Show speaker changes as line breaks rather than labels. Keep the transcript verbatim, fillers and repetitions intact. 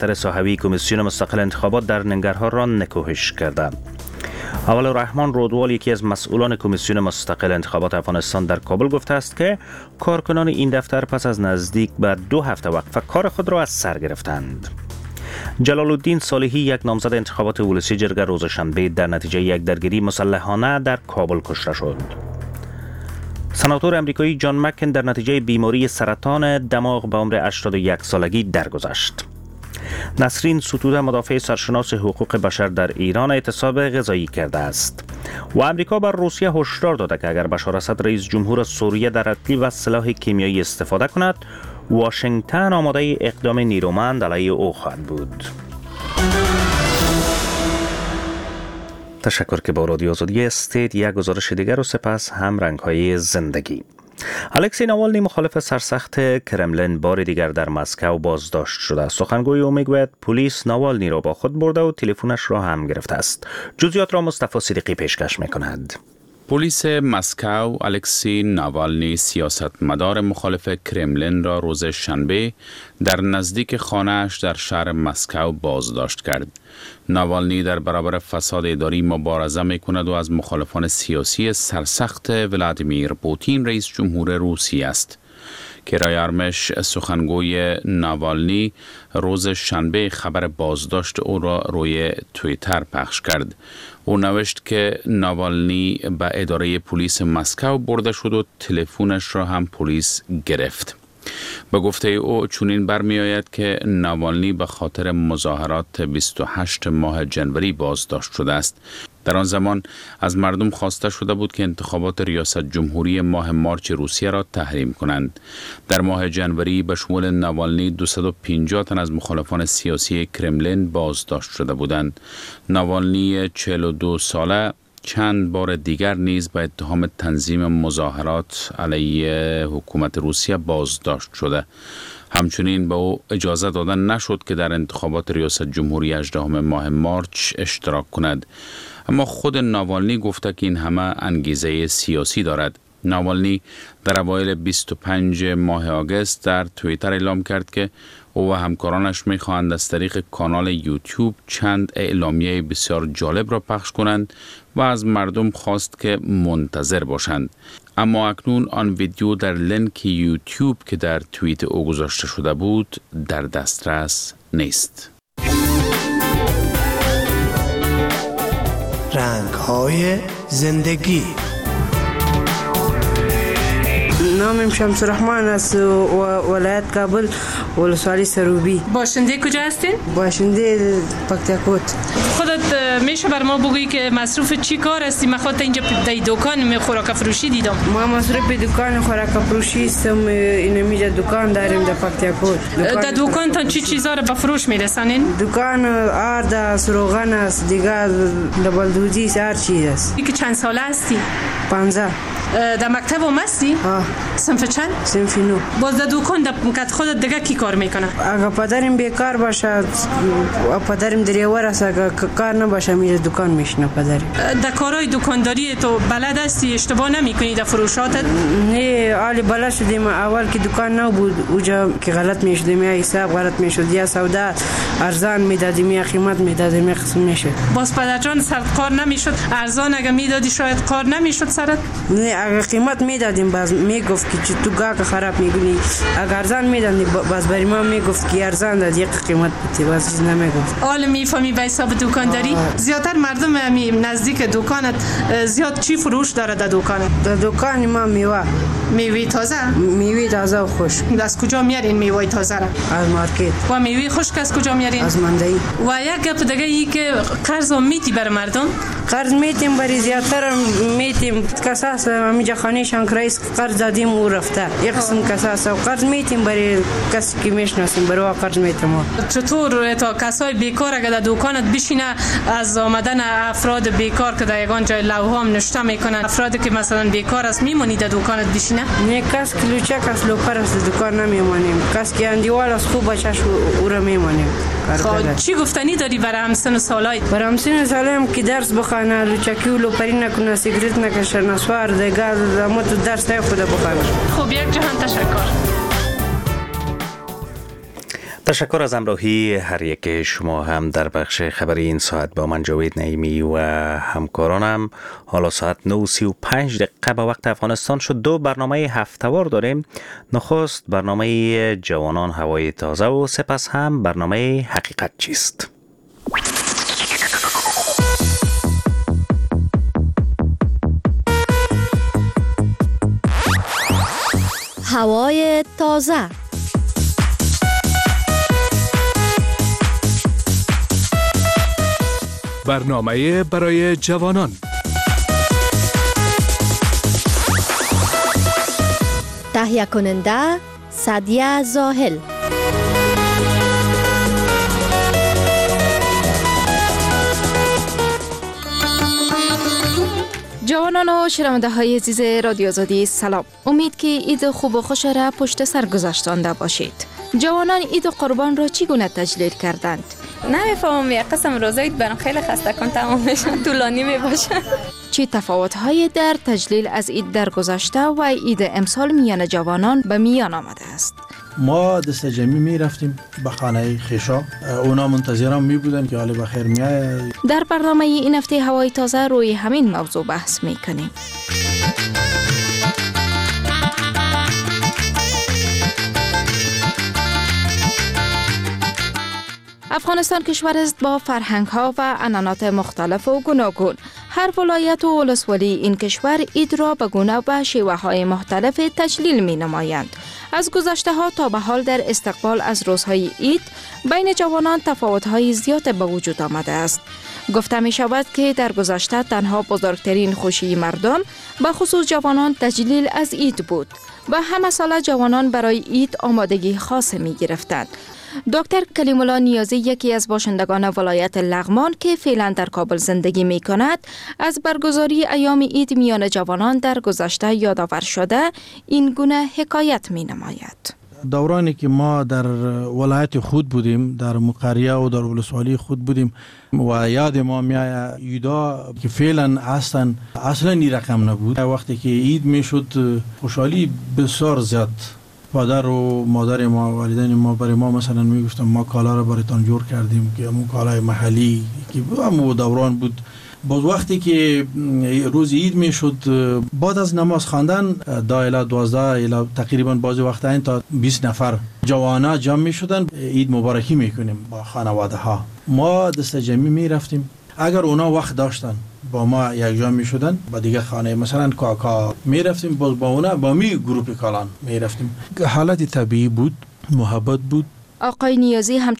دفتر صحوی کمیسیون مستقل انتخابات در ننگرهار را نکوهش کرده. اول الرحمن رودوال، یکی از مسئولان کمیسیون مستقل انتخابات افغانستان در کابل، گفته است که کارکنان این دفتر پس از نزدیک به دو هفته وقفه کار خود را از سر گرفتند. جلال الدین صالحی، یک نامزد انتخابات ولسی جرگه، روز شنبه در نتیجه یک درگیری مسلحانه در کابل کشته شد. سناتور امریکایی جان مکن در نتیجه بیماری سرطان دماغ به عمر هشتاد و یک سالگی درگذشت. نسرین ستوده، مدافع سرشناس حقوق بشر در ایران، اعتصاب غذایی کرده است. و امریکا بر روسیه هشدار داده که اگر بشار اسد رئیس جمهور سوریه در عطلی و سلاح کیمیایی استفاده کند، واشنگتن آماده اقدام نیرومند علیه او خواهد بود. تشکر که با رادیو آزادی هستید. یک گزارش دیگر و سپس هم رنگ‌های زندگی. الکسی ناوالنی، مخالف سرسخت کرملین، بار دیگر در مسکو بازداشت شده. سخنگوی او میگوید پلیس ناوالنی را با خود برده و تلفنش را هم گرفته است. جزئیات را مصطفی صدیقی پیشکش می‌کند.
پلیس مسکو الکسی ناوالنی، سیاستمدار مخالف کرملین، را روز شنبه در نزدیک خانه‌اش در شهر مسکو بازداشت کرد. ناوالنی در برابر فساد اداری مبارزه می‌کند و از مخالفان سیاسی سرسخت ولادیمیر پوتین، رئیس جمهور روسیه است. کرای ارمش، سخنگوی ناوالنی، روز شنبه خبر بازداشت او را روی توییتر پخش کرد. او نوشت که ناوالنی به اداره پلیس مسکو برده شد و تلفنش را هم پلیس گرفت. به گفته او چنین برمی آید که ناوالنی به خاطر مظاهرات بیست و هشتم ماه جنوری بازداشت شده است. در آن زمان از مردم خواسته شده بود که انتخابات ریاست جمهوری ماه مارچ روسیه را تحریم کنند. در ماه جنوری به شمول ناوالنی دویست و پنجاه تن از مخالفان سیاسی کرملین بازداشت شده بودند. ناوالنی چهل و دو ساله چند بار دیگر نیز به اتهام تنظیم مظاهرات علیه حکومت روسیه بازداشت شده. همچنین به او اجازه داده نشد که در انتخابات ریاست جمهوری هجدهم ماه مارچ اشتراک کند. اما خود ناوالنی گفته که این همه انگیزه سیاسی دارد. ناوالنی در اوایل بیست و پنجم ماه آگوست در توییتر اعلام کرد که او و همکارانش می‌خواهند از طریق کانال یوتیوب چند اعلامیه بسیار جالب را پخش کنند و از مردم خواست که منتظر باشند. اما اکنون آن ویدیو در لینک یوتیوب که در توییت او گذاشته شده بود در دسترس نیست.
رنگ‌های زندگی.
نامم شمس الرحمن از ولایت کابل، ولسوالی سروبی.
باشنده کجا هستین؟
باشنده پکتیکوت.
خودت میشه بر ما بگویی که مصروف چی کار هستی؟ من خودت اینجا در دکان می خوراک فروشی دیدم.
ما مصروف دکان خوراک فروشی هستم. این میجا دکان داریم در پکتیکوت.
در دکان تا چی چیزا رو به فروش میرسانین؟
دکان آرد است، روغن است، دیگه دبلدوزی است، هر چیز است.
که چند ساله هستی؟
پانزده.
در مکتب هم هستی؟
آه.
صنف چند؟
صنف نو.
باز در دکان در خودت دیگه کی کار میکنه؟
اگه پدرم بیکار باشه، پدرم دریور است، اگه کار نباشه میره دکان میشینه پدرم.
در کارهای دکانداری تو بلد هستی؟ اشتباه نمیکنی در فروشاتت؟
نه، حالی بلد شدیم. اول که دکان نبود اونجا که غلط میشدیم، یا حساب غلط میشد، یا سودا ارزان میدادیم یا قیمت میدادیم، یا قسم میشد.
باز پدرجان سر کار نمیشد؟ ارزان اگه میدادی شاید کار نمیشد سرت؟
نه، اگه قیمت میدادیم باز میگفت که تو گاهی خراب میگونی. اگه ارزان میدادیم باز برای ما میگفت که ارزان داد یک قیمت بودی، باز چیز نمیگفت.
حالا میفهمی به حساب دکانداری؟ زیادتر مردم همی نزدیک دکانت زیاد چی فروش داره در دکانت؟
در دکان ما میوه.
میوه تازه؟
میوه تازه و خشک.
از کجا میارین میوه تازه را؟
از مارکت.
و میوه خشک از کجا میارین؟
از مندایی.
و یک گپ دیگه ای که قرض میتی بر مردم؟
قرض میتیم برای زیادتر میتیم. کساس میجا خانه شانکرایس قرض دادیم او رفته. یک قسم کساس و قرض میتیم برای کسی که میشناسیم، برای قرض میتیم.
چطور تا کسای بیکار اگه در دکانت بشینه از آمدن افراد بیکار که در یگان جای لوحه هم نشته میکنن، افرادی که مثلا بیکار است میمونی در دکانت بشینه؟
نه، کس که لوچه کس لوپر است دکان نمیمونیم. کس که اندیوال است خوب بچه‌ش او را میمونیم.
خب چی گفتنی داری برای همسن سالایت؟
برای همسن سالایم که درس بخونه، لوچکی و لوپری نکنه، سیگرت نکشه، نسوار دیگه، اما تو درس های خود بخونه.
خب یک جهان تشکر.
تشکر از همراهی هر یک شما هم در بخش خبری این ساعت با من جاوید نعیمی و همکارانم. حالا ساعت نه و سی و پنج دقیقه به وقت افغانستان شد. دو برنامه هفته‌وار داریم. نخست برنامه جوانان هوای تازه و سپس هم برنامه حقیقت چیست.
هوای تازه.
برنامه برای جوانان.
تهیه کننده سعدیه زاهل.
جوانان و شنونده های عزیز رادیو آزادی سلام. امید که عید خوب و خوش را پشت سر گذاشتانده باشید. جوانان عید قربان را چگونه تجلیل کردند؟
نمیفهمم، یک قسم روزای برام خیلی خسته کن تمام میشن، طولانی میباشه.
چه تفاوت‌هایی در تجلیل از عید در گذشته و عید امسال میان جوانان به میان آمده است؟
ما دست جمعی می رفتیم به خانه خیشا، اونا منتظران می بودن که حال بخیر می آید.
در برنامه این هفته هوای تازه روی همین موضوع بحث می کنیم. افغانستان کشور است با فرهنگ ها و عنعنات مختلف و گوناگون. هر ولایت و ولسوالی این کشور عید را به گونه و شیوه های مختلف تجلیل می نمایند. از گذشته ها تا به حال در استقبال از روزهای عید بین جوانان تفاوت های زیاد به وجود آمده است. گفته می شود که در گذشته تنها بزرگترین خوشی مردم به خصوص جوانان تجلیل از عید بود و همه ساله جوانان برای عید آمادگی خاص می گرفتند. دکتر کلیم الله نیازی یکی از باشندگان ولایت لغمان که فعلا در کابل زندگی می کند از برگزاری ایام عید میان جوانان در گذشته یادآور شده این گونه حکایت می نماید.
دورانی که ما در ولایت خود بودیم، در مقریه و در ولسوالی خود بودیم و یاد ما میآید عیدا که فعلا اصلا اصلا این رقم نبود. وقتی که عید میشد خوشحالی بسیار زیاد. پدر و مادر ما، والدین ما برای ما مثلا میگفتن ما کالا را برایتان جور کردیم که همون کالای محلی که همون دوران بود. باز وقتی که روز عید میشد بعد از نماز خواندن دایله دوازده الی تقریبا بعضی وقتا این تا بیست نفر جوانا جمع میشدن عید مبارکی میکنیم با خانواده ها. ما دست جمعی میرفتیم، اگر اونا وقت داشتن با ما یک جا می شدن با دیگه خانه مثلا کاکا می رفتیم، باز با اونا با می گروپ کالان می رفتیم. حالت طبیعی بود، محبت بود.
آقای نیازی هم